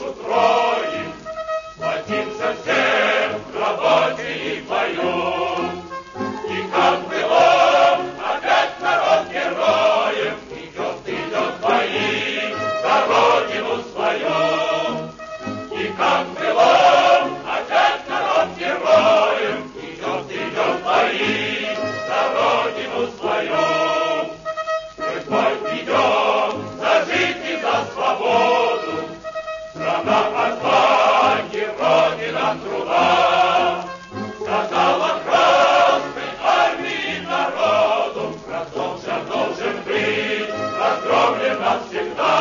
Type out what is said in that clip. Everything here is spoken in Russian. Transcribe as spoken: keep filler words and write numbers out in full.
устроим, сплотимся все в работе и бою. И как было, опять народ героем идет, идет бои за родину свою. И как было, опять народ героем идет, идет бои за родину свою. Мы в бой идем за жизнь и за свободу, страна отваги, родина труда. Сказала Красной Армии народу, разлом же должен быть разгромлен навсегда.